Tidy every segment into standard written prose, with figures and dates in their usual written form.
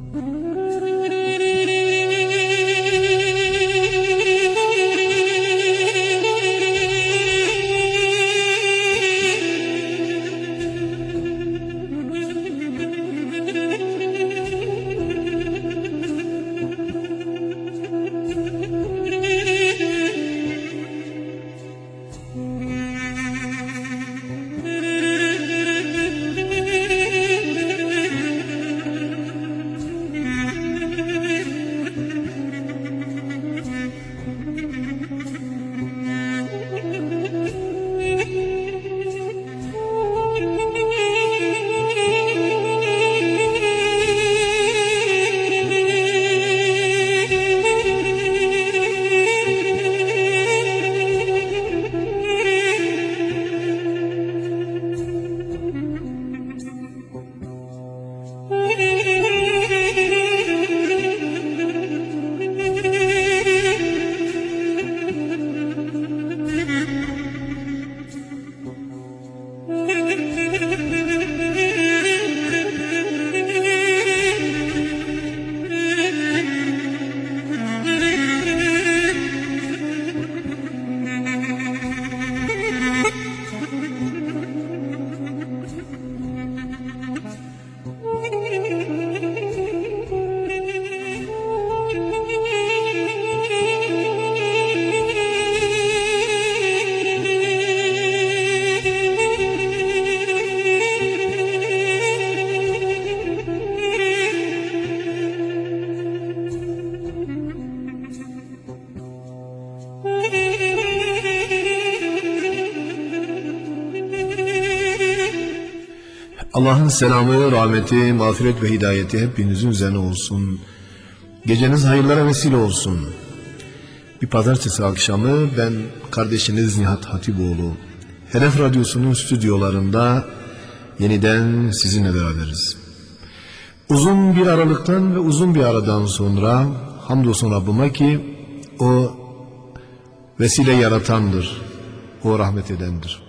Allah'ın selamı, rahmeti, mağfiret ve hidayeti hepinizin üzerine olsun. Geceniz hayırlara vesile olsun. Bir pazartesi akşamı ben kardeşiniz Nihat Hatipoğlu, Hedef Radyosu'nun stüdyolarında yeniden sizinle beraberiz. Uzun bir aralıktan ve uzun bir aradan sonra hamdolsun Rabbime ki o vesile yaratandır, o rahmet edendir.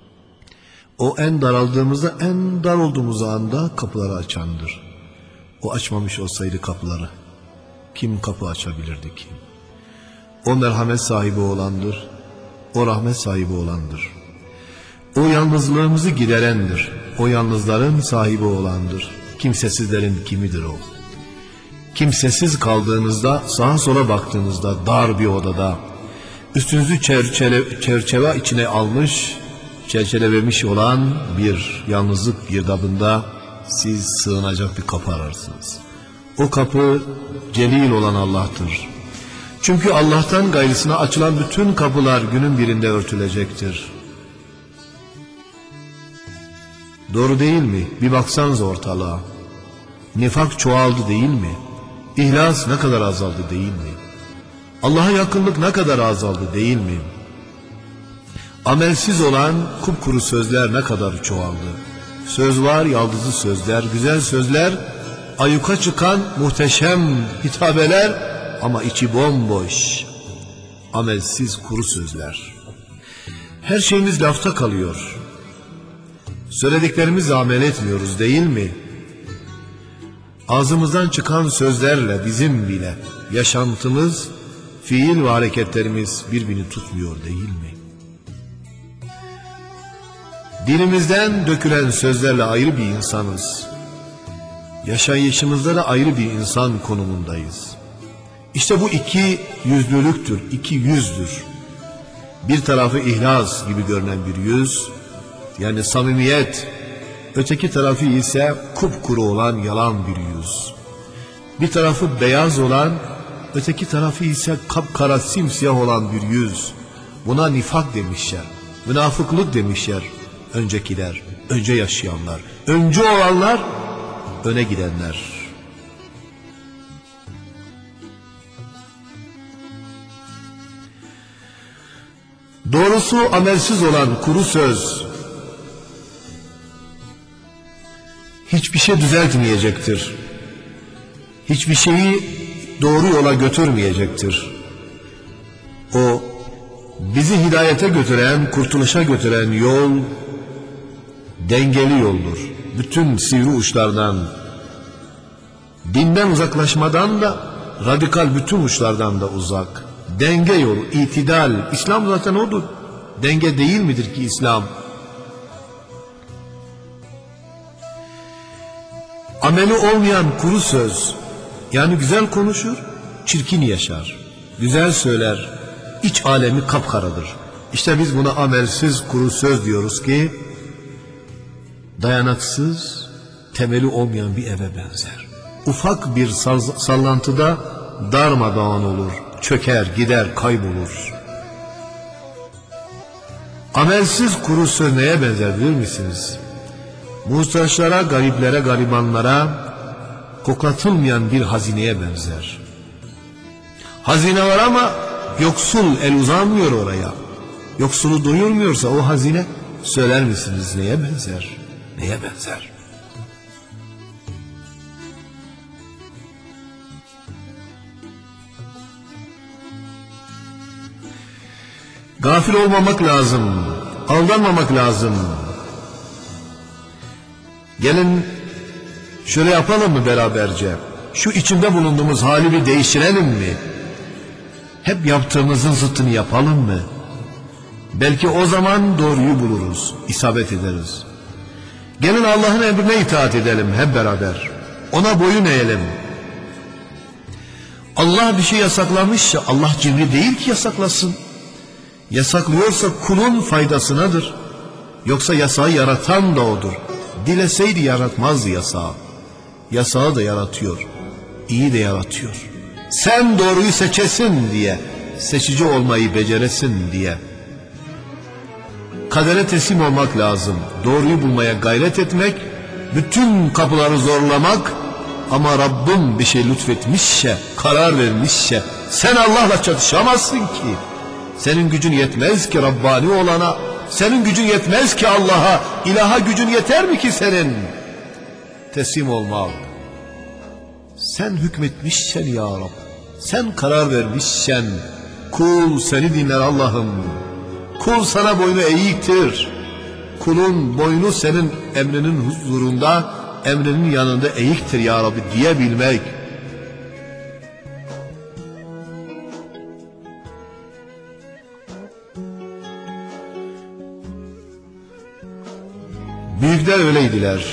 O en daraldığımızda, en dar olduğumuz anda kapıları açandır. O açmamış olsaydı kapıları kim kapı açabilirdi ki? O merhamet sahibi olandır, o rahmet sahibi olandır. O yalnızlığımızı giderendir, o yalnızların sahibi olandır. Kimsesizlerin kimidir o? Kimsesiz kaldığınızda, sağa sola baktığınızda dar bir odada üstünüzü çerçeve içine almış, çerçevelemiş olan bir yalnızlık girdabında siz sığınacak bir kapı ararsınız. O kapı celil olan Allah'tır. Çünkü Allah'tan gayrısına açılan bütün kapılar günün birinde örtülecektir. Doğru değil mi? Bir baksanız ortalığa. Nifak çoğaldı değil mi? İhlas ne kadar azaldı değil mi? Allah'a yakınlık ne kadar azaldı değil mi? Amelsiz olan kupkuru sözler ne kadar çoğaldı. Söz var, yaldızlı sözler, güzel sözler, ayyuka çıkan muhteşem hitabeler ama içi bomboş. Amelsiz kuru sözler. Her şeyimiz lafta kalıyor. Söylediklerimizi amel etmiyoruz değil mi? Ağzımızdan çıkan sözlerle bizim bile yaşantımız, fiil ve hareketlerimiz birbirini tutmuyor değil mi? Dilimizden dökülen sözlerle ayrı bir insanız. Yaşayışımızda da ayrı bir insan konumundayız. İşte bu iki yüzlülüktür, iki yüzdür. Bir tarafı ihlas gibi görünen bir yüz, yani samimiyet, öteki tarafı ise kupkuru olan yalan bir yüz. Bir tarafı beyaz olan, öteki tarafı ise kapkara simsiyah olan bir yüz. Buna nifak demişler, münafıklık demişler. Öncekiler, önce yaşayanlar, önce olanlar, öne gidenler. Doğrusu amelsiz olan kuru söz hiçbir şey düzeltmeyecektir. Hiçbir şeyi doğru yola götürmeyecektir. O bizi hidayete götüren, kurtuluşa götüren yol dengeli yoldur. Bütün sivri uçlardan Dinden uzaklaşmadan da, radikal bütün uçlardan da uzak. Denge yolu, itidal. İslam zaten odur. Denge değil midir ki İslam? Ameli olmayan kuru söz, yani güzel konuşur, çirkin yaşar. Güzel söyler, iç alemi kapkaradır. İşte biz buna amelsiz kuru söz diyoruz ki, dayanaksız, temeli olmayan bir eve benzer. Ufak bir sallantıda darmadağın olur, çöker, gider, kaybolur. Amelsiz kuru söz neye benzer bilir misiniz? Muhtaçlara, gariplere, garibanlara koklatılmayan bir hazineye benzer. Hazine var ama yoksul el uzanmıyor oraya. Yoksulu doyurmuyorsa o hazine, söyler misiniz neye benzer? Neye benzer? Gafil olmamak lazım, aldanmamak lazım. Gelin şöyle yapalım mı beraberce? Şu içinde bulunduğumuz hali bir değiştirelim mi? Hep yaptığımızın zıttını yapalım mı? Belki o zaman doğruyu buluruz, isabet ederiz. Gelin Allah'ın emrine itaat edelim hep beraber. Ona boyun eğelim. Allah bir şey yasaklamışsa Allah cimri değil ki yasaklasın. Yasaklıyorsa kulun faydasınadır. Yoksa yasağı yaratan da odur. Dileseydi yaratmazdı yasağı. Yasağı da yaratıyor. İyi de yaratıyor. Sen doğruyu seçesin diye, seçici olmayı beceresin diye. Kadere teslim olmak lazım. Doğruyu bulmaya gayret etmek, bütün kapıları zorlamak, ama Rabbim bir şey lütfetmişse, karar vermişse, sen Allah'la çatışamazsın ki. Senin gücün yetmez ki Rabbani olana, senin gücün yetmez ki Allah'a, ilaha gücün yeter mi ki senin? Teslim olmak. Sen hükmetmişsen ya Rab, sen karar vermişsen, kul seni dinler Allah'ım. Kul sana boynu eğiktir. Kulun boynu senin emrinin huzurunda, emrinin yanında eğiktir ya Rabbi diyebilmek. Büyükler öyleydiler.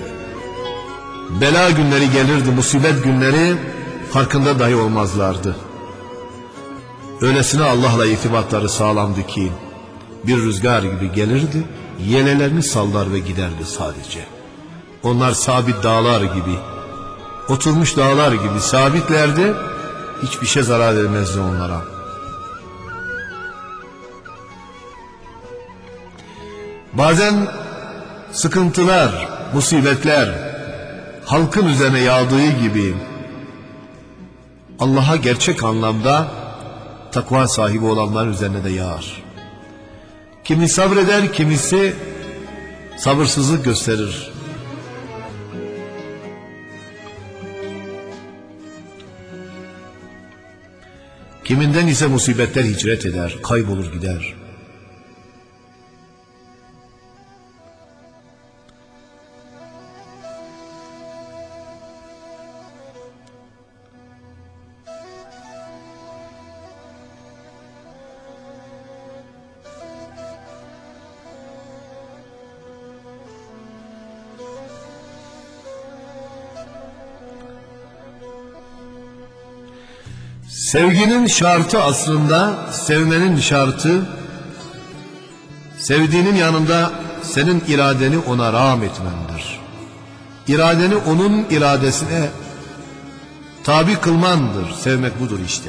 Bela günleri gelirdi, musibet günleri, farkında dahi olmazlardı. Öylesine Allah'la irtibatları sağlamdı ki, bir rüzgar gibi gelirdi, yelelerini sallar ve giderdi sadece. Onlar sabit dağlar gibi, oturmuş dağlar gibi sabitlerdi, hiçbir şey zarar vermezdi onlara. Bazen sıkıntılar, musibetler halkın üzerine yağdığı gibi Allah'a gerçek anlamda takva sahibi olanların üzerine de yağar. Kimi sabreder, kimisi sabırsızlık gösterir. Kiminden ise musibetler hicret eder, kaybolur gider. Sevginin şartı aslında, sevmenin şartı, sevdiğinin yanında senin iradeni ona rağm etmendir. İradeni onun iradesine tabi kılmandır. Sevmek budur işte.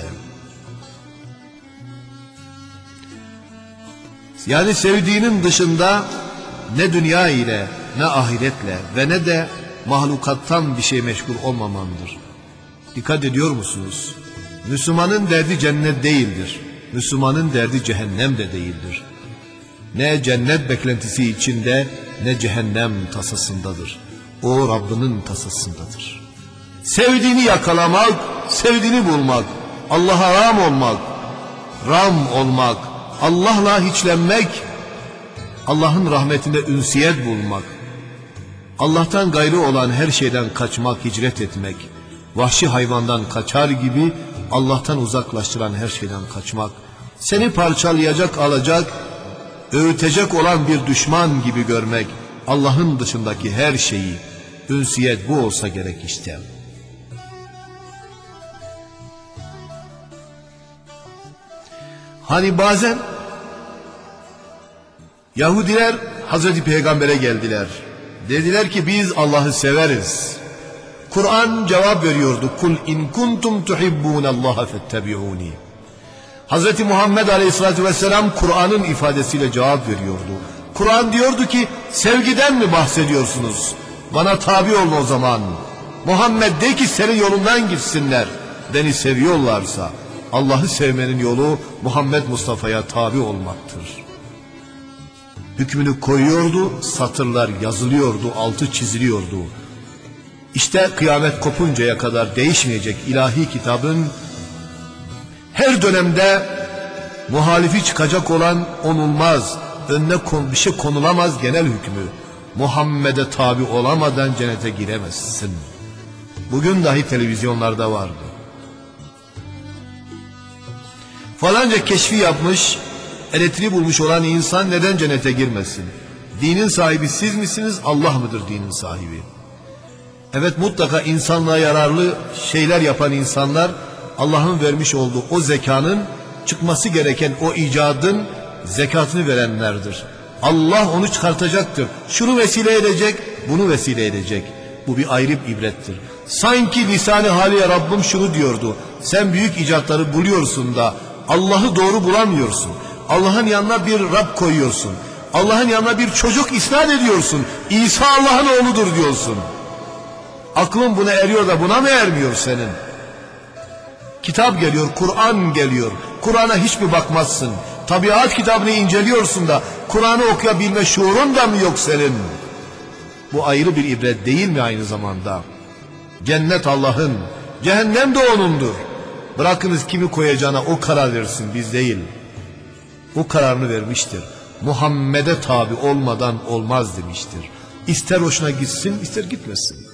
Yani sevdiğinin dışında ne dünya ile, ne ahiretle ve ne de mahlukattan bir şey meşgul olmamandır. Dikkat ediyor musunuz? Müslümanın derdi cennet değildir. Müslümanın derdi cehennem de değildir. Ne cennet beklentisi içinde, ne cehennem tasasındadır. O Rabbinin tasasındadır. Sevdiğini yakalamak, sevdiğini bulmak, Allah'a ram olmak, Allah'la hiçlenmek, Allah'ın rahmetinde ünsiyet bulmak, Allah'tan gayrı olan her şeyden kaçmak, hicret etmek, Vahşi hayvandan kaçar gibi Allah'tan uzaklaştıran her şeyden kaçmak. Seni parçalayacak, alacak, öğütecek olan bir düşman gibi görmek. Allah'ın dışındaki her şeyi. Ünsiyet bu olsa gerek işte. Hani bazen Yahudiler Hazreti Peygamber'e geldiler. Dediler ki biz Allah'ı severiz. Kur'an cevap veriyordu. Kul in kuntum tuhibbunallaha fettebi'uni. Hazreti Muhammed Aleyhisselatü Vesselam Kur'an'ın ifadesiyle cevap veriyordu. Kur'an diyordu ki sevgiden mi bahsediyorsunuz? Bana tabi olun o zaman. Muhammed de ki senin yolundan gitsinler. Beni seviyorlarsa Allah'ı sevmenin yolu Muhammed Mustafa'ya tabi olmaktır. Hükmünü koyuyordu, satırlar yazılıyordu, altı çiziliyordu. İşte kıyamet kopuncaya kadar değişmeyecek ilahi kitabın her dönemde muhalifi çıkacak olan onulmaz, önüne bir şey konulamaz genel hükmü. Muhammed'e tabi olamadan cennete giremezsin. Bugün dahi televizyonlarda vardı. Falanca keşfi yapmış, elektriği bulmuş olan insan neden cennete girmesin? Dinin sahibi siz misiniz, Allah mıdır dinin sahibi? Evet, mutlaka insanlığa yararlı şeyler yapan insanlar Allah'ın vermiş olduğu o zekanın, çıkması gereken o icadın zekatını verenlerdir. Allah onu çıkartacaktır. Şunu vesile edecek, bunu vesile edecek. Bu bir ayrı bir ibrettir. Sanki lisan-ı haliyle Rabbim şunu diyordu. Sen büyük icatları buluyorsun da Allah'ı doğru bulamıyorsun. Allah'ın yanına bir Rab koyuyorsun. Allah'ın yanına bir çocuk isnat ediyorsun. İsa Allah'ın oğludur diyorsun. Aklın buna eriyor da buna mı ermiyor senin? Kitap geliyor, Kur'an geliyor. Kur'an'a hiç mi bakmazsın? Tabiat kitabını inceliyorsun da Kur'an'ı okuyabilme şuurun da mı yok senin? Bu ayrı bir ibret değil mi aynı zamanda? Cennet Allah'ın, cehennem de O'nundur. Bırakınız kimi koyacağına o karar versin, biz değil. O kararını vermiştir. Muhammed'e tabi olmadan olmaz demiştir. İster hoşuna gitsin, ister gitmesin.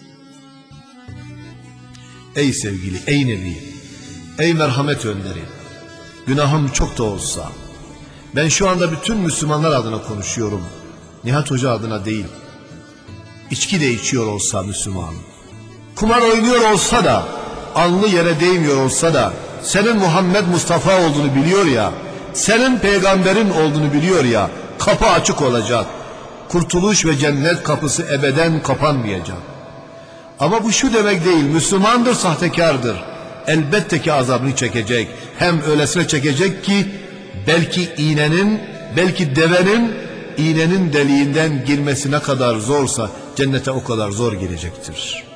Ey sevgili, ey Nebi, ey merhamet önderi, günahım çok da olsa, ben şu anda bütün Müslümanlar adına konuşuyorum. Nihat Hoca adına değil. İçki de içiyor olsa Müslüman, kumar oynuyor olsa da, alnı yere değmiyor olsa da, senin Muhammed Mustafa olduğunu biliyor ya, senin peygamberin olduğunu biliyor ya, kapı açık olacak. Kurtuluş ve cennet kapısı ebeden kapanmayacak. Ama bu şu demek değil, Müslümandır, sahtekardır. Elbette ki azabını çekecek. Hem öylesine çekecek ki belki iğnenin, belki devenin iğnenin deliğinden girmesi ne kadar zorsa cennete o kadar zor girecektir.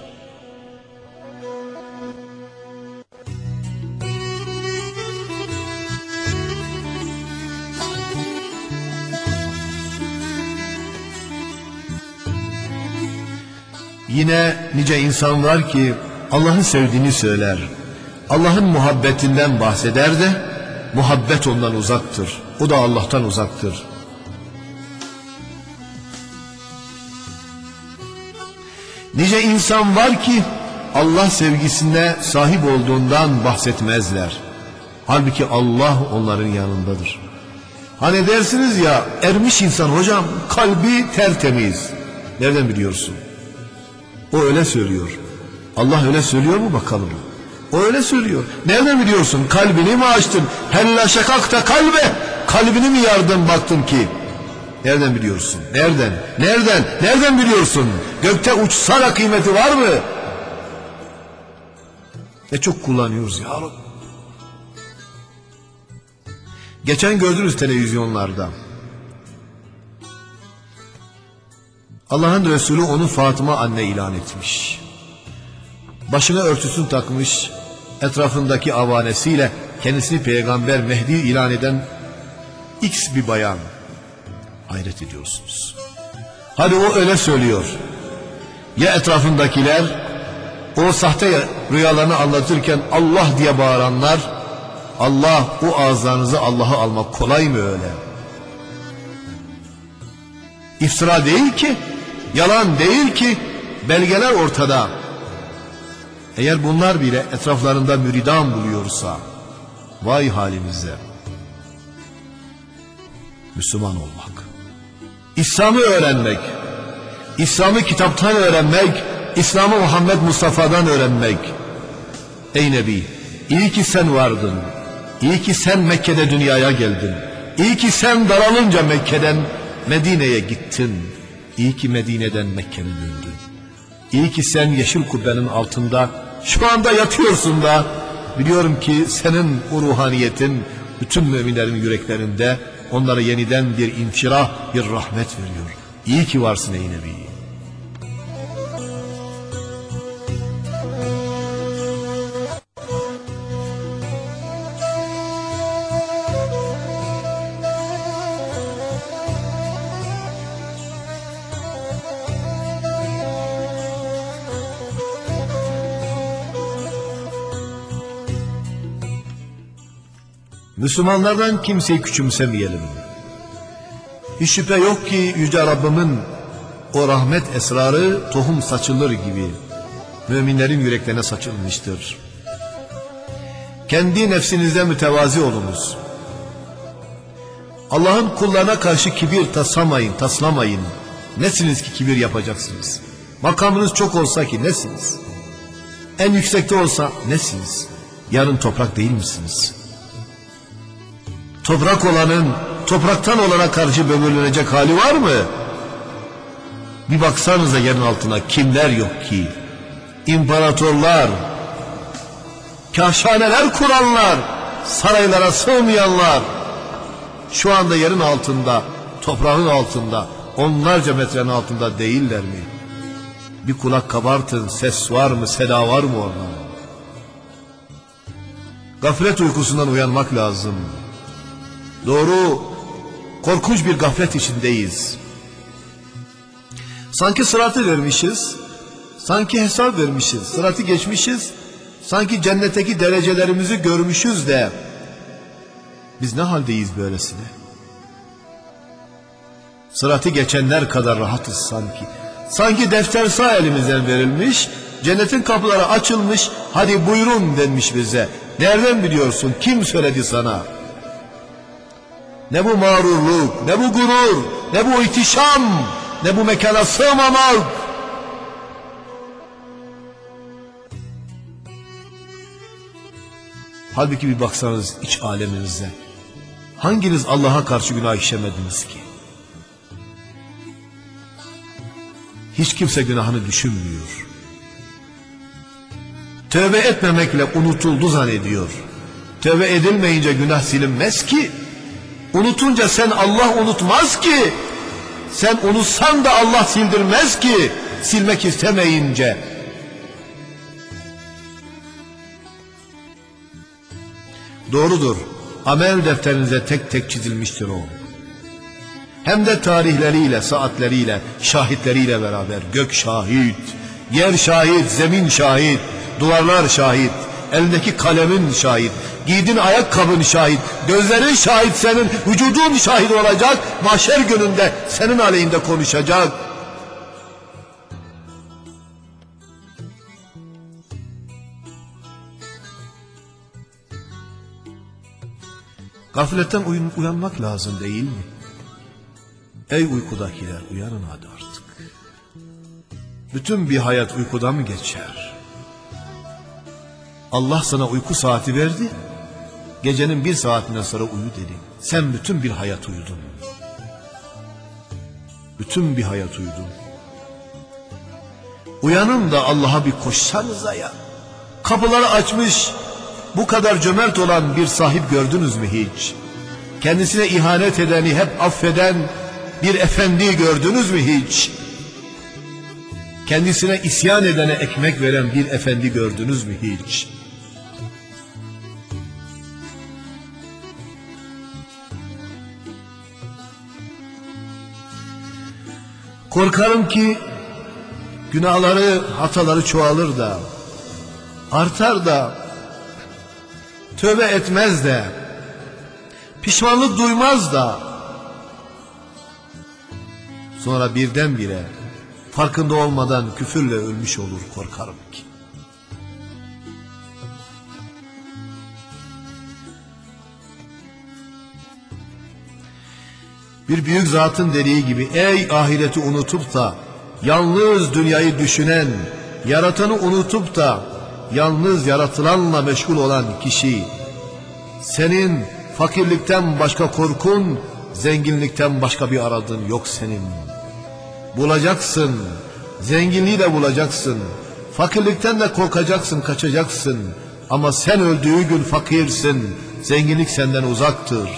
Yine nice insan var ki Allah'ın sevdiğini söyler, Allah'ın muhabbetinden bahseder de muhabbet ondan uzaktır, o da Allah'tan uzaktır. Nice insan var ki Allah sevgisine sahip olduğundan bahsetmezler. Halbuki Allah onların yanındadır. Hani dersiniz ya, ermiş insan hocam, kalbi tertemiz. Nereden biliyorsun? O öyle söylüyor. Allah öyle söylüyor mu bakalım? O öyle söylüyor. Nereden biliyorsun? Kalbini mi açtın? Hella şakakta kalbe. Kalbini mi yardın baktın ki? Nereden biliyorsun? Nereden? Nereden? Nereden biliyorsun? Gökte uçsa da kıymeti var mı? Ne çok kullanıyoruz ya. Geçen gördünüz televizyonlarda. Allah'ın Resulü onu Fatıma anne ilan etmiş. Başına örtüsünü takmış, etrafındaki avanesiyle kendisini peygamber Mehdi ilan eden X bir bayan. Hayret ediyorsunuz. Hadi o öyle söylüyor. Ya etrafındakiler o sahte rüyalarını anlatırken Allah diye bağıranlar, Allah, o ağızlarınızı Allah'a almak kolay mı öyle? İftira değil ki, yalan değil ki, belgeler ortada. Eğer bunlar bile etraflarında müridan buluyorsa, vay halimize. Müslüman olmak, İslam'ı öğrenmek, İslam'ı kitaptan öğrenmek, İslam'ı Muhammed Mustafa'dan öğrenmek. Ey Nebi, iyi ki sen vardın, iyi ki sen Mekke'de dünyaya geldin, iyi ki sen daralınca Mekke'den Medine'ye gittin, iyi ki Medine'den Mekke'ye döndün, iyi ki sen yeşil kubbenin altında şu anda yatıyorsun da biliyorum ki senin o ruhaniyetin bütün müminlerin yüreklerinde onlara yeniden bir inşirah, bir rahmet veriyor. İyi ki varsın ey Nebi. Müslümanlardan kimseyi küçümsemeyelim. Hiç şüphe yok ki Yüce Rabbimin o rahmet esrarı tohum saçılır gibi müminlerin yüreklerine saçılmıştır. Kendi nefsinizde mütevazi olunuz. Allah'ın kullarına karşı kibir taslamayın. Nesiniz ki kibir yapacaksınız? Makamınız çok olsa ki nesiniz? En yüksekte olsa nesiniz? Yarın toprak değil misiniz? Toprak olanın topraktan olana karşı böbürlenecek hali var mı? Bir baksanıza yerin altına kimler yok ki? İmparatorlar, kâşhaneler kuranlar, saraylara sığmayanlar, şu anda yerin altında, toprağın altında, onlarca metrenin altında değiller mi? Bir kulak kabartın, ses var mı, seda var mı orada? Gaflet uykusundan uyanmak lazım. Doğru, korkunç bir gaflet içindeyiz. Sanki sıratı vermişiz, sanki hesap vermişiz, sıratı geçmişiz, sanki cennetteki derecelerimizi görmüşüz de biz ne haldeyiz böylesine? Sıratı geçenler kadar rahatız sanki. Sanki defter sağ elimizden verilmiş, cennetin kapıları açılmış, hadi buyurun denmiş bize. Nereden biliyorsun? Kim söyledi sana? Ne bu mağrurluk, ne bu gurur, ne bu ihtişam, ne bu mekana sığmamak. Halbuki bir baksanız iç aleminize. Hanginiz Allah'a karşı günah işlemediniz ki? Hiç kimse günahını düşünmüyor. Tövbe etmemekle unutuldu zannediyor. Tövbe edilmeyince günah silinmez ki. Unutunca sen Allah unutmaz ki. Sen unutsan da Allah sildirmez ki. Silmek istemeyince. Doğrudur. Amel defterinize tek tek çizilmiştir o. Hem de tarihleriyle, saatleriyle, şahitleriyle beraber. Gök şahit, yer şahit, zemin şahit, duvarlar şahit, elindeki kalemin şahit, giydiğin ayakkabın şahit, gözlerin şahit, senin vücudun şahit olacak, mahşer gününde senin aleyhinde konuşacak. Gafletten uyanmak lazım değil mi? Ey uykudakiler, uyanın hadi artık. Bütün bir hayat uykuda mı geçer? Allah sana uyku saati verdi. Gecenin bir saatinden sonra uyu dedi. Sen bütün bir hayat uyudun. Bütün bir hayat uyudun. Uyanın da Allah'a bir koşsanıza ya. Kapıları açmış, bu kadar cömert olan bir sahip gördünüz mü hiç? Kendisine ihanet edeni hep affeden bir efendi gördünüz mü hiç? Kendisine isyan edene ekmek veren bir efendi gördünüz mü hiç? Korkarım ki günahları, hataları çoğalır da, artar da, tövbe etmez de, pişmanlık duymaz da, sonra birdenbire farkında olmadan küfürle ölmüş olur korkarım ki. Bir büyük zatın dediği gibi, ey ahireti unutup da yalnız dünyayı düşünen, yaratanı unutup da yalnız yaratılanla meşgul olan kişi, senin fakirlikten başka korkun, zenginlikten başka bir aradığın yok senin. Bulacaksın, zenginliği de bulacaksın, fakirlikten de korkacaksın, kaçacaksın. Ama sen öldüğü gün fakirsin, zenginlik senden uzaktır.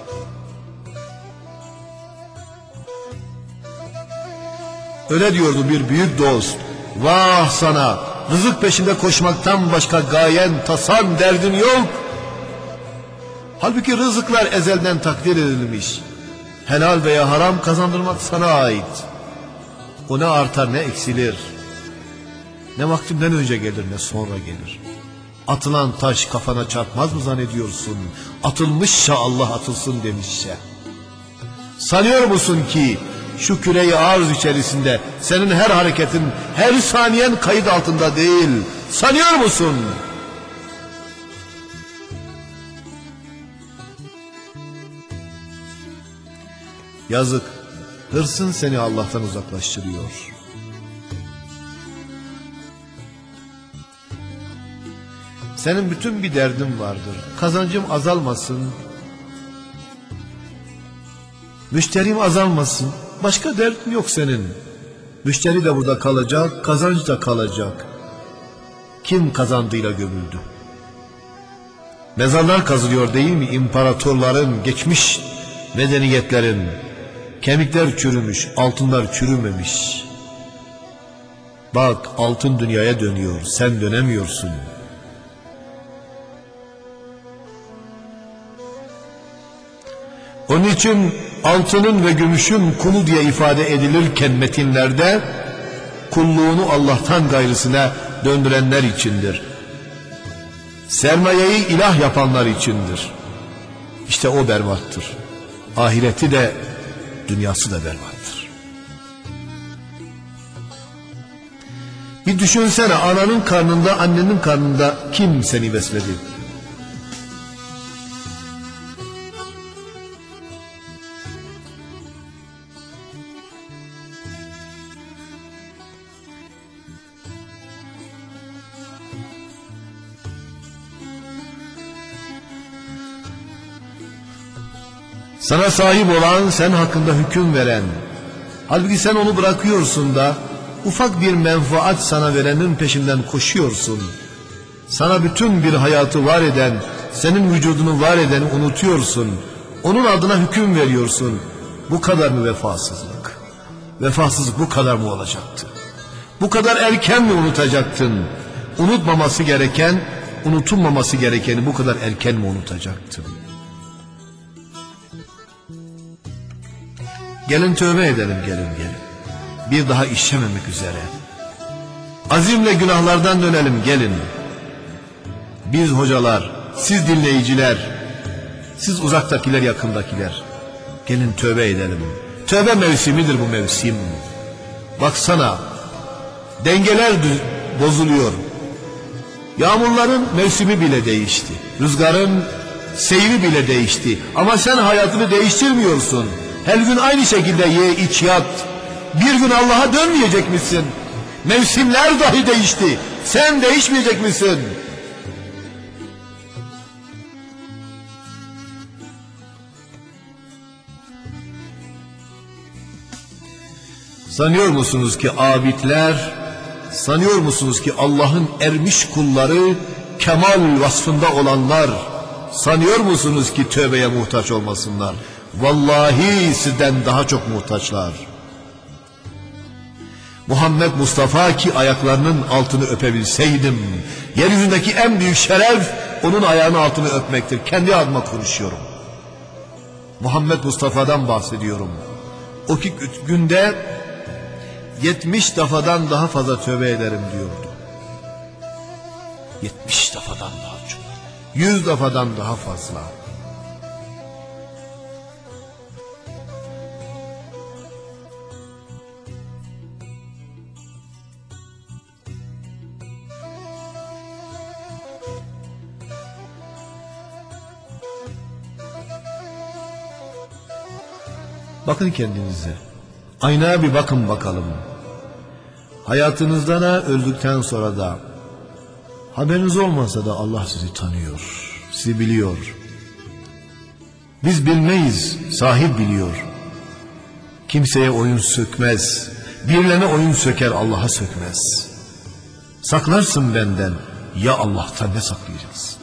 Öyle diyordu bir büyük dost. Vah sana, rızık peşinde koşmaktan başka gayen, tasan, derdin yok. Halbuki rızıklar ezelden takdir edilmiş. Helal veya haram kazandırmak sana ait. O ne artar ne eksilir. Ne vaktinden önce gelir ne sonra gelir. Atılan taş kafana çarpmaz mı zannediyorsun? Atılmışsa Allah atılsın demişse. Sanıyor musun ki şu küre-i arz içerisinde senin her hareketin, her saniyen kayıt altında değil? Sanıyor musun? Yazık, hırsın seni Allah'tan uzaklaştırıyor. Senin bütün bir derdin vardır. Kazancım azalmasın, müşterim azalmasın. Başka derdin yok senin. Müşteri de burada kalacak, kazanç da kalacak. Kim kazandığıyla gömüldü? Mezarlar kazılıyor değil mi? İmparatorların, geçmiş medeniyetlerin. Kemikler çürümüş, altınlar çürümemiş. Bak, altın dünyaya dönüyor, sen dönemiyorsun. Onun için altının ve gümüşün kulu diye ifade edilirken metinlerde, kulluğunu Allah'tan gayrısına döndürenler içindir. Sermayeyi ilah yapanlar içindir. İşte o berbattır. Ahireti de dünyası da berbattır. Bir düşünsene, ananın karnında, annenin karnında kim seni besledi? Sana sahip olan, sen hakkında hüküm veren, halbuki sen onu bırakıyorsun da ufak bir menfaat sana verenin peşinden koşuyorsun. Sana bütün bir hayatı var eden, senin vücudunu var edeni unutuyorsun. Onun adına hüküm veriyorsun. Bu kadar mı vefasızlık? Vefasızlık bu kadar mı olacaktı? Bu kadar erken mi unutacaktın? Unutmaması gereken, unutulmaması gerekeni bu kadar erken mi unutacaktın? Gelin tövbe edelim, gelin. Bir daha işlememek üzere. Azimle günahlardan dönelim, gelin. Biz hocalar, siz dinleyiciler, siz uzaktakiler, yakındakiler. Gelin tövbe edelim. Tövbe mevsimidir bu mevsim. Baksana, dengeler bozuluyor. Yağmurların mevsimi bile değişti. Rüzgarın seyri bile değişti. Ama sen hayatını değiştirmiyorsun. Her gün aynı şekilde ye, iç, yat. Bir gün Allah'a dönmeyecek misin? Mevsimler dahi değişti. Sen değişmeyecek misin? Sanıyor musunuz ki abidler, sanıyor musunuz ki Allah'ın ermiş kulları, kemal vasfında olanlar, sanıyor musunuz ki tövbeye muhtaç olmasınlar? Vallahi sizden daha çok muhtaçlar. Muhammed Mustafa ki ayaklarının altını öpebilseydim, yeryüzündeki en büyük şeref onun ayağının altını öpmektir. Kendi adıma konuşuyorum. Muhammed Mustafa'dan bahsediyorum. O ki günde 70 defadan daha fazla tövbe ederim diyordu. 70 defadan daha çok. 100 defadan daha fazla. Bakın kendinize. Aynaya bir bakın bakalım. Hayatınızda da öldükten sonra da haberiniz olmasa da Allah sizi tanıyor, sizi biliyor. Biz bilmeyiz, sahip biliyor. Kimseye oyun sökmez, birilerine oyun söker, Allah'a sökmez. Saklarsın benden, ya Allah'tan ne saklayacağız?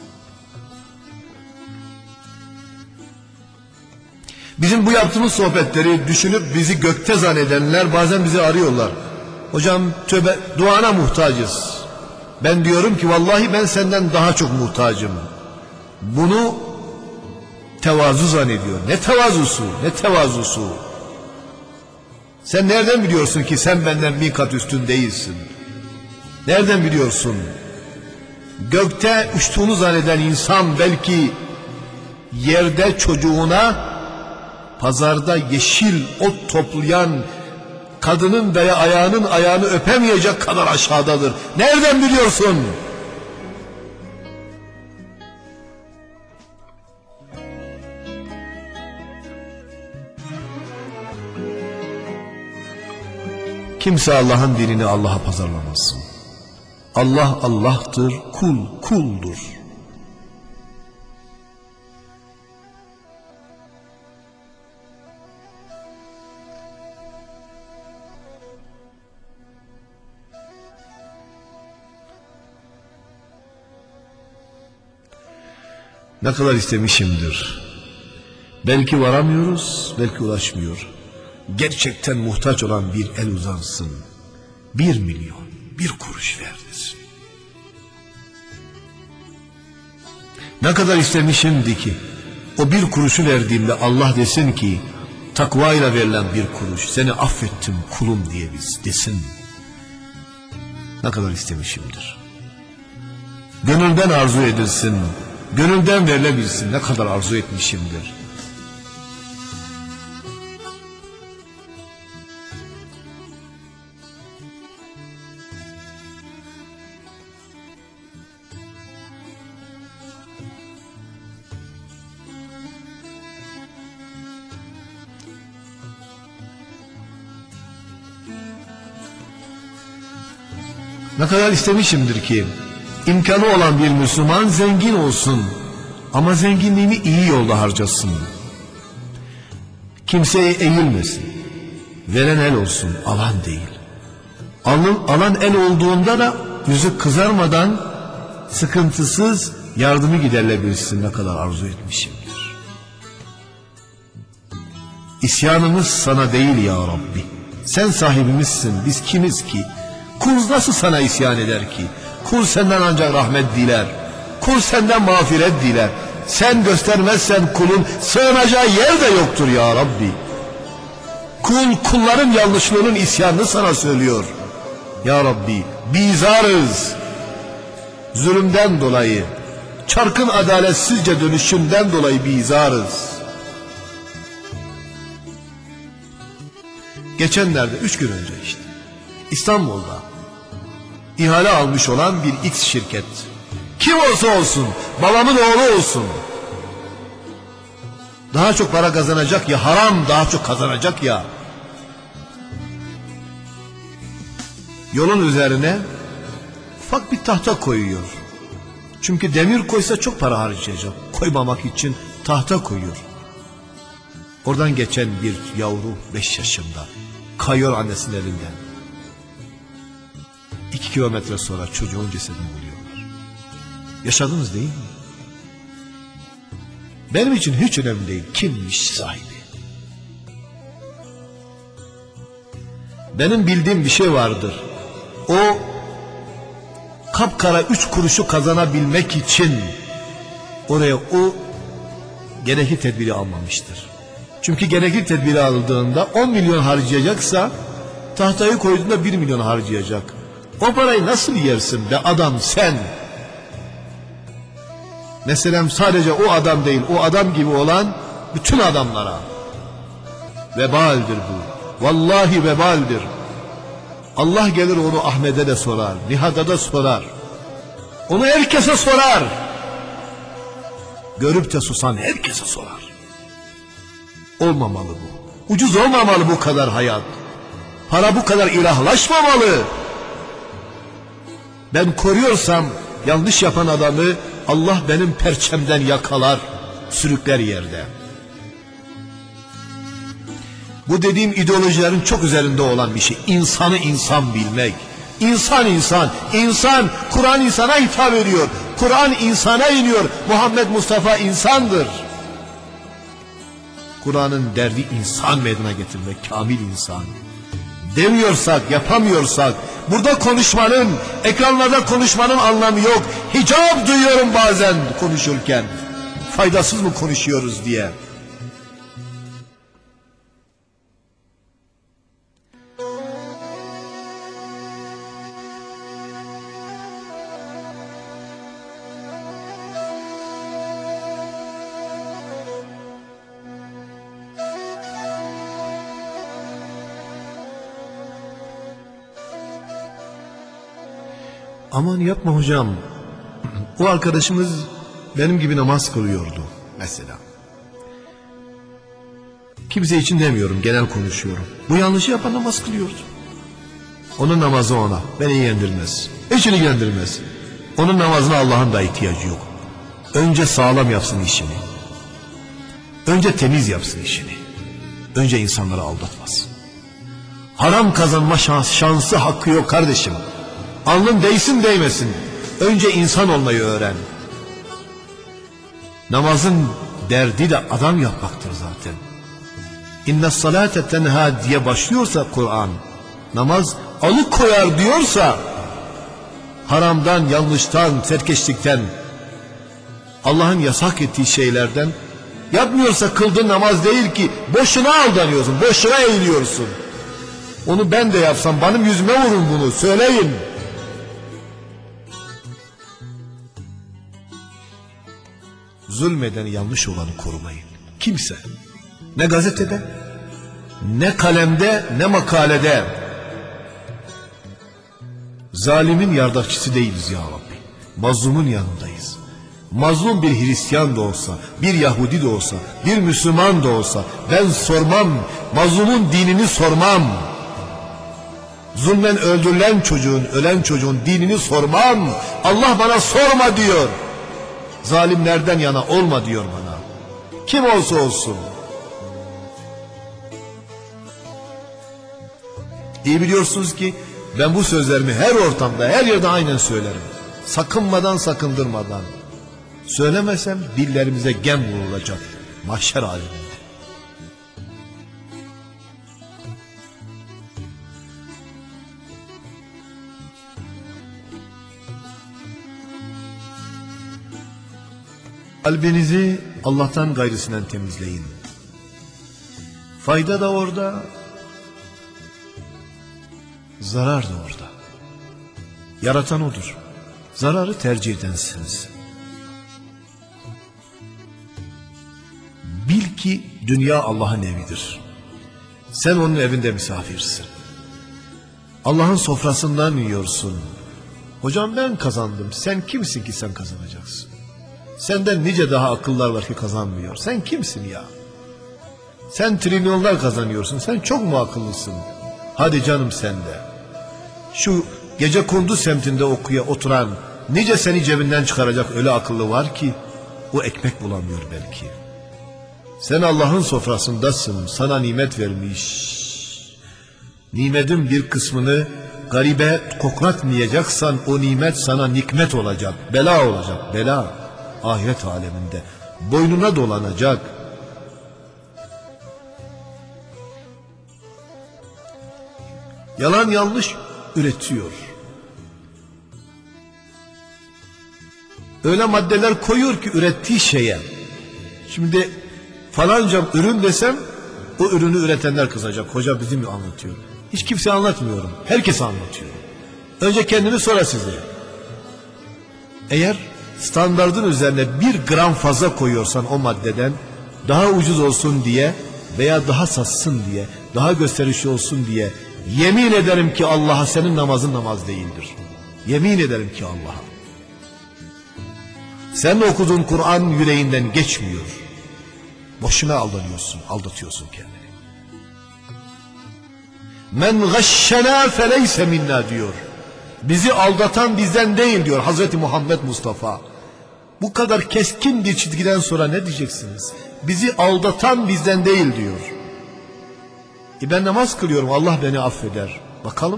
Bizim bu yaptığımız sohbetleri düşünüp bizi gökte zannedenler bazen bizi arıyorlar. Hocam tövbe, duana muhtacız. Ben diyorum ki vallahi ben senden daha çok muhtacım. Bunu tevazu zannediyor. Ne tevazusu, ne tevazusu. Sen nereden biliyorsun ki sen benden bir kat üstün değilsin? Nereden biliyorsun? Gökte uçtuğunu zanneden insan belki yerde çocuğuna, pazarda yeşil ot toplayan kadının veya ayağını öpemeyecek kadar aşağıdadır. Nereden biliyorsun? Kimse Allah'ın dinini Allah'a pazarlamasın. Allah Allah'tır, kul kuldur. Ne kadar istemişimdir. Belki varamıyoruz, belki ulaşmıyor. Gerçekten muhtaç olan bir el uzansın. 1 milyon, 1 kuruş ver desin. Ne kadar istemişimdi ki o 1 kuruşu verdiğimde Allah desin ki takvayla verilen 1 kuruş, seni affettim kulum diye desin. Ne kadar istemişimdir. Gönülden arzu edilsin, gönülden verilebilsin, ne kadar arzu etmişimdir. Ne kadar istemişimdir ki imkanı olan bir Müslüman zengin olsun ama zenginliğini iyi yolda harcasın. Kimseye eğilmesin. Veren el olsun, alan değil. Alan el olduğunda da yüzü kızarmadan sıkıntısız yardımı giderlebilsin, ne kadar arzu etmişimdir. İsyanımız sana değil ya Rabbi. Sen sahibimizsin, biz kimiz ki? Kul nasıl sana isyan eder ki? Kul senden ancak rahmet diler. Kul senden mağfiret diler. Sen göstermezsen kulun sığınacağı yer de yoktur ya Rabbi. Kulların yanlışlığının isyanını sana söylüyor. Ya Rabbi bizarız. Zulümden dolayı, çarkın adaletsizce dönüşünden dolayı bizarız. Geçenlerde 3 gün önce işte İstanbul'da ihale almış olan bir X şirket. Kim olsa olsun, babamın oğlu olsun. Daha çok para kazanacak ya, haram daha çok kazanacak ya. Yolun üzerine ufak bir tahta koyuyor. Çünkü demir koysa çok para harcayacak. Koymamak için tahta koyuyor. Oradan geçen bir yavru 5 yaşında kayıyor annesinin elinden. 2 kilometre sonra çocuğun cesedini buluyorlar. Yaşadınız değil mi? Benim için hiç önemli değil kimmiş sahibi. Benim bildiğim bir şey vardır. O kapkara 3 kuruşu kazanabilmek için oraya o gerekli tedbiri almamıştır. Çünkü gerekli tedbiri aldığında 10 milyon harcayacaksa tahtayı koyduğunda 1 milyon harcayacak. O parayı nasıl yersin be adam sen? Mesela sadece o adam değil, o adam gibi olan bütün adamlara. Vebaldir bu. Vallahi vebaldir. Allah gelir onu Ahmet'e de sorar, Nihat'a da sorar. Onu herkese sorar. Görüp de susan herkese sorar. Olmamalı bu. Ucuz olmamalı bu kadar hayat. Para bu kadar ilahlaşmamalı. Ben koruyorsam yanlış yapan adamı Allah benim perçemden yakalar, sürükler yerde. Bu dediğim ideolojilerin çok üzerinde olan bir şey. İnsanı insan bilmek. İnsan. Kur'an insana hitap ediyor. Kur'an insana iniyor. Muhammed Mustafa insandır. Kur'an'ın derdi insan meydana getirmek, kamil insan. Demiyorsak, yapamıyorsak, burada konuşmanın, ekranlarda konuşmanın anlamı yok. Hicap duyuyorum bazen konuşurken. Faydasız mı konuşuyoruz diye. Aman yapma hocam. O arkadaşımız benim gibi namaz kılıyordu mesela. Kimse için demiyorum, genel konuşuyorum. Bu yanlışı yapan namaz kılıyordu. Onun namazı ona, beni ilgilendirmez. Hiç ilgilendirmez. Onun namazına Allah'ın da ihtiyacı yok. Önce sağlam yapsın işini. Önce temiz yapsın işini. Önce insanları aldatmasın. Haram kazanma şansı hakkı yok kardeşim. Alnın değsin değmesin. Önce insan olmayı öğren. Namazın derdi de adam yapmaktır zaten. İnne salate tenha diye başlıyorsa Kur'an, namaz alıkoyar diyorsa, haramdan, yanlıştan, serkeşlikten, Allah'ın yasak ettiği şeylerden, yapmıyorsa kıldığın namaz değil ki, boşuna aldanıyorsun, boşuna eğiliyorsun. Onu ben de yapsam benim yüzüme vurun bunu, söyleyin. Zulmedeni, yanlış olanı korumayın. Kimse, ne gazetede, ne kalemde, ne makalede, zalimin yardakçısı değiliz ya Rabbi. Mazlumun yanındayız. Mazlum bir Hristiyan da olsa, bir Yahudi de olsa, bir Müslüman da olsa, ben sormam, mazlumun dinini sormam. Zulmen öldürülen çocuğun, ölen çocuğun dinini sormam. Allah bana sorma diyor. Zalimlerden yana olma diyor bana. Kim olsa olsun. İyi biliyorsunuz ki ben bu sözlerimi her ortamda, her yerde aynen söylerim. Sakınmadan, sakındırmadan. Söylemesem dillerimize gem vurulacak mahşer aleminde. Kalbinizi Allah'tan gayrısından temizleyin. Fayda da orada, zarar da orada. Yaratan odur. Zararı tercih edensiniz. Bil ki dünya Allah'ın evidir. Sen onun evinde misafirsin. Allah'ın sofrasından yiyorsun. Hocam ben kazandım. Sen kimsin ki sen kazanacaksın? Senden nice daha akıllar var ki kazanmıyor. Sen kimsin ya? Sen trilyonlar kazanıyorsun. Sen çok mu akıllısın? Hadi canım sen de. Şu Gecekondu semtinde oturan nice seni cebinden çıkaracak öyle akıllı var ki o ekmek bulamıyor belki. Sen Allah'ın sofrasındasın. Sana nimet vermiş. Nimetin bir kısmını garibe koklatmayacaksan o nimet sana nikmet olacak. Bela olacak. Bela. Ahiret aleminde. Boynuna dolanacak. Yalan yanlış üretiyor. Öyle maddeler koyuyor ki ürettiği şeye. Şimdi falanca ürün desem o ürünü üretenler kızacak. Hoca bizi mi anlatıyor? Hiç kimse anlatmıyorum. Herkes anlatıyor. Önce kendini sonra sizi. Eğer standardın üzerine 1 gram fazla koyuyorsan o maddeden daha ucuz olsun diye veya daha satsın diye, daha gösterişli olsun diye yemin ederim ki Allah'a senin namazın namaz değildir. Yemin ederim ki Allah'a. Sen okuduğun Kur'an yüreğinden geçmiyor. Boşuna aldanıyorsun, aldatıyorsun kendini. Men gashşena feleyse minna diyor. Bizi aldatan bizden değil diyor Hazreti Muhammed Mustafa. Bu kadar keskin bir çizgiden sonra ne diyeceksiniz? Bizi aldatan bizden değil diyor. Ben namaz kılıyorum, Allah beni affeder. Bakalım.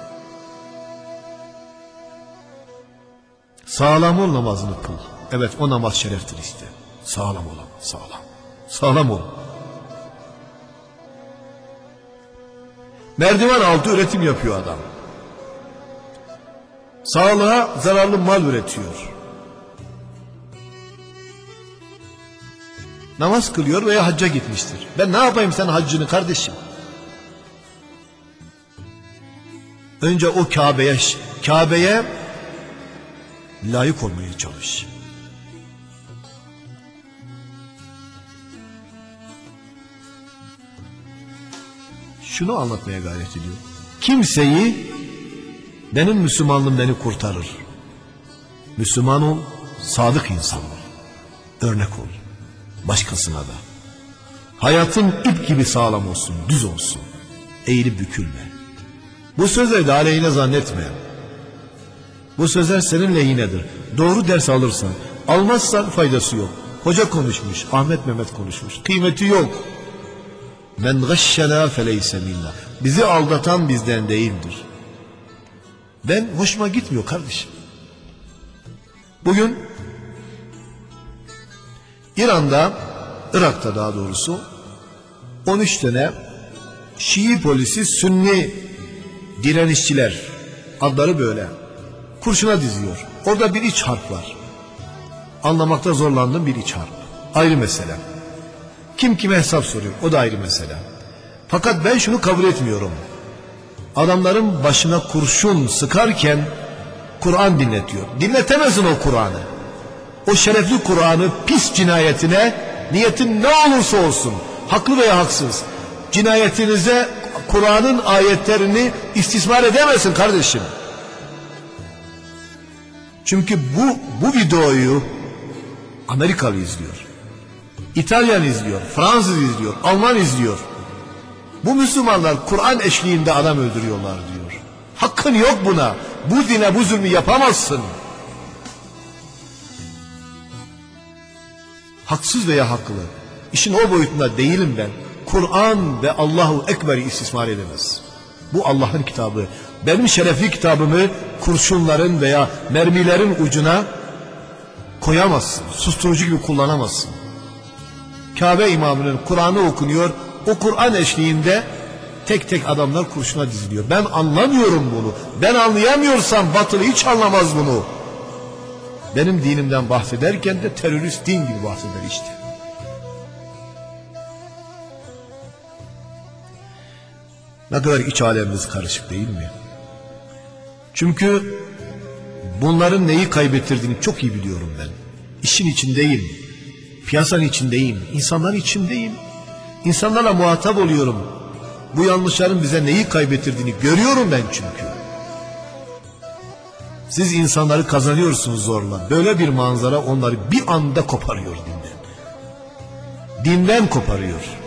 Sağlam ol, namazını kıl. Evet, o namaz şereftir işte. Sağlam ol, sağlam. Sağlam ol. Merdiven altı üretim yapıyor adam. Sağlığa zararlı mal üretiyor. Namaz kılıyor veya hacca gitmiştir. Ben ne yapayım sen haccını kardeşim? Önce o Kabe'ye layık olmaya çalış. Şunu anlatmaya gayret ediyor. Kimseyi, benim Müslümanlığım beni kurtarır. Müslüman ol, sadık insan ol. Örnek ol. Başkasına da. Hayatın ip gibi sağlam olsun, düz olsun. Eğilip bükülme. Bu sözleri de aleyhine zannetme. Bu sözler senin lehinedir. Doğru ders alırsan, almazsan faydası yok. Hoca konuşmuş, Ahmet Mehmet konuşmuş. Kıymeti yok. Men gashşena feleyse minna. Bizi aldatan bizden değildir. Ben hoşuma gitmiyor kardeşim. Bugün İran'da, Irak'ta daha doğrusu 13 tane Şii polisi Sünni direnişçiler, adları böyle, kurşuna diziyor. Orada bir iç harp var. Anlamakta zorlandığım bir iç harp. Ayrı mesele. Kim kime hesap soruyor, o da ayrı mesele. Fakat ben şunu kabul etmiyorum. Adamların başına kurşun sıkarken Kur'an dinletiyor. Dinletemezsin o Kur'an'ı. O şerefli Kur'an'ı pis cinayetine, niyetin ne olursa olsun, haklı veya haksız, cinayetinize Kur'an'ın ayetlerini istismar edemezsin kardeşim. Çünkü bu videoyu Amerikalı izliyor, İtalyan izliyor, Fransız izliyor, Alman izliyor. Bu Müslümanlar Kur'an eşliğinde adam öldürüyorlar diyor. Hakkın yok buna. Bu dine bu zulmü yapamazsın. Haksız veya haklı. İşin o boyutunda değilim ben. Kur'an ve Allahu Ekber'i istismar edemez. Bu Allah'ın kitabı. Benim şerefli kitabımı kurşunların veya mermilerin ucuna koyamazsın. Susturucu gibi kullanamazsın. Kabe imamının Kur'an'ı okunuyor. O Kur'an eşliğinde tek tek adamlar kurşuna diziliyor. Ben anlamıyorum bunu. Ben anlayamıyorsam batılı hiç anlamaz bunu. Benim dinimden bahsederken de terörist din gibi bahseder işte. Ne kadar iç alemimiz karışık değil mi? Çünkü bunların neyi kaybettirdiğini çok iyi biliyorum ben. İşin içindeyim. Piyasanın içindeyim. İnsanların içindeyim. İnsanlarla muhatap oluyorum. Bu yanlışların bize neyi kaybettirdiğini görüyorum ben çünkü. Siz insanları kazanıyorsunuz zorla. Böyle bir manzara onları bir anda koparıyor dinden. Dinden koparıyor.